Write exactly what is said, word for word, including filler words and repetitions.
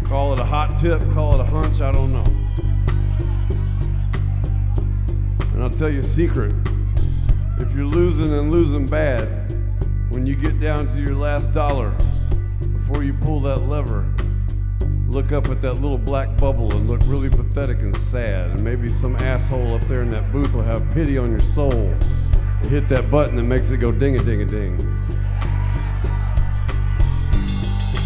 Call it a hot tip, call it a hunch, I don't know. And I'll tell you a secret. If you're losing and losing bad, when you get down to your last dollar, before you pull that lever, look up at that little black bubble and look really pathetic and sad. And maybe some asshole up there in that booth will have pity on your soul and hit that button that makes it go ding-a-ding-a-ding.